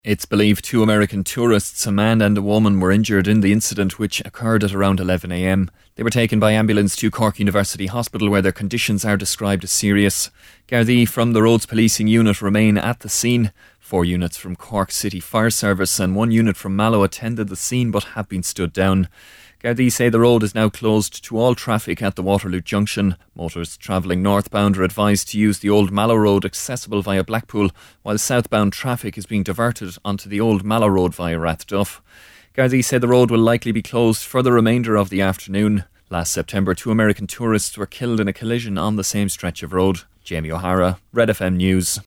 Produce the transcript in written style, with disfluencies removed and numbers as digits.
It's believed 2 American tourists, a man and a woman, were injured in the incident, which occurred at around 11 a.m. They were taken by ambulance to Cork University Hospital, where their conditions are described as serious. Gardaí from the Roads Policing Unit remain at the scene. 4 units from Cork City Fire Service and 1 unit from Mallow attended the scene but have been stood down. Gardaí say the road is now closed to all traffic at the Waterloo Junction. Motorists travelling northbound are advised to use the Old Mallow Road accessible via Blackpool, while southbound traffic is being diverted onto the Old Mallow Road via Rathduff. Gardaí say the road will likely be closed for the remainder of the afternoon. Last September, 2 American tourists were killed in a collision on the same stretch of road. Jamie O'Hara, Red FM News.